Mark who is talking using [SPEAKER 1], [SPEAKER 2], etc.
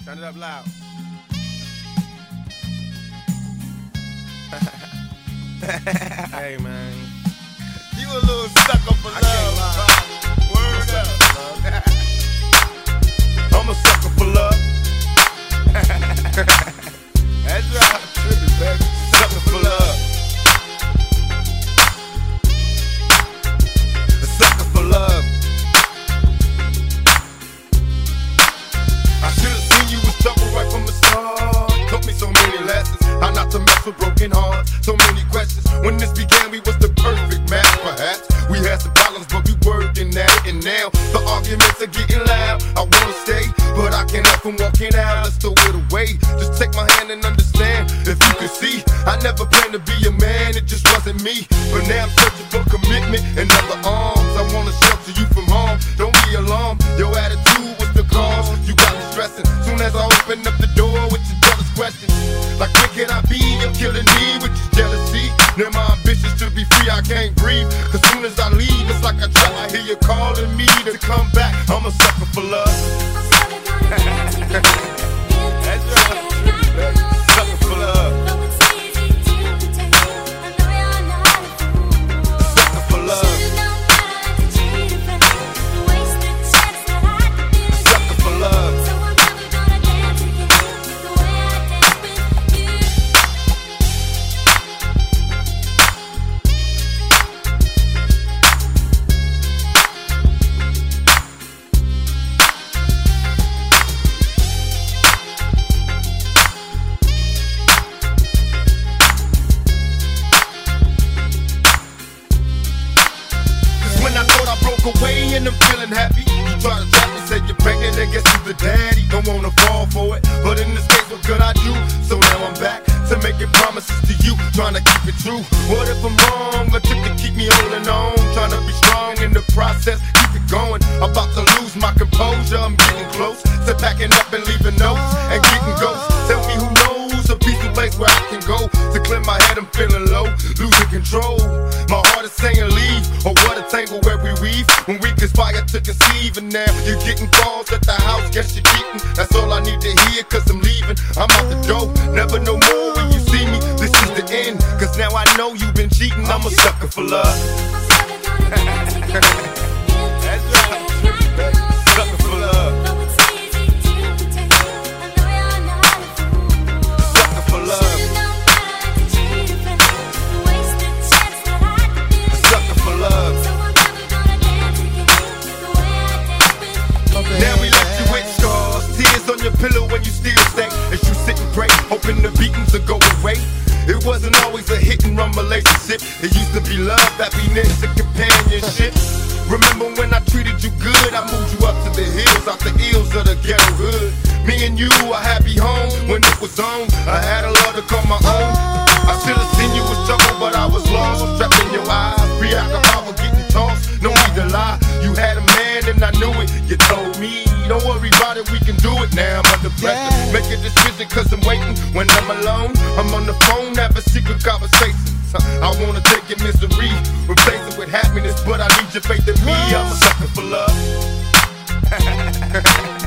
[SPEAKER 1] Turn it up loud. Hey, man.
[SPEAKER 2] You a little sucker for love. Word up. I'm a sucker for love. That's right. Trippin', baby. Sucker for love. A sucker for love. I should've seen you was trouble right from the start. Taught me so many lessons. How not to mess with broken hearts. So many questions. When this began, we was the perfect match, perhaps. We had some problems, but we working at it. And now the arguments are getting loud. I wanna stay, but I can't help from walking out. Let's throw it away. Just take my hand and understand. If you could see, I never planned to be a man. It just wasn't me. But now I'm searching for commitment and other arms. I wanna shelter you from harm. Don't be alarmed. Your attitude was the cause. You got me stressing. Soon as I open up the door with your jealous questions, like where can I be? You're killing me with your jealousy. Now my ambitions to be free, I can't breathe. Cause soon as I leave, it's like I try. I hear you calling me to come back. I'm a sucker for love. That's right. Sucker for love. Sucker for love. Sucker for love. Away and I'm feeling happy. You try to trap me, say you're pregnant and guess you're the daddy. Don't wanna fall for it, but in this case, what could I do? So now I'm back to making promises to you, trying to keep it true. What if I'm wrong? A trick to keep me holding on, trying to be strong in the process. Keep it going. About to lose my composure. I'm getting close to packing up and leaving notes and getting ghosts. Tell me who knows a peaceful place where I can go to clear my head. I'm feeling low, losing control. My heart is saying leave, or what a tangle where we weave. When we conspire to conceive, and now you're getting calls at the house. Guess you're cheating. That's all I need to hear, cause I'm leaving. I'm out the door, never no more when you see me. This is the end, cause now I know you've been cheating. I'm a sucker for love. That's right. Sucker for love. Sucker for love. Sucker for love. Now we left you with scars, tears on your pillow when you still stay. As you sit and pray, hoping the beatings will go away. It wasn't always a hit and run relationship. It used to be love, happiness, and companionship. Remember when I treated you good? I moved you up to the hills, out the ills of the ghetto hood. Me and you, a happy home when it was on. I had a love to call my own. I should have seen you was trouble, but I was lost. Trapped in your eyes, preoccupied with getting tossed. No need to lie, you had a man and I knew it. You told me, don't worry about it, we can do it now. I'm under pressure, make a decision cause I'm waiting. When I'm alone, I'm on the phone, having secret conversations. I wanna take your misery, replace it with happiness, but I need your faith in me. I'm a sucker for love.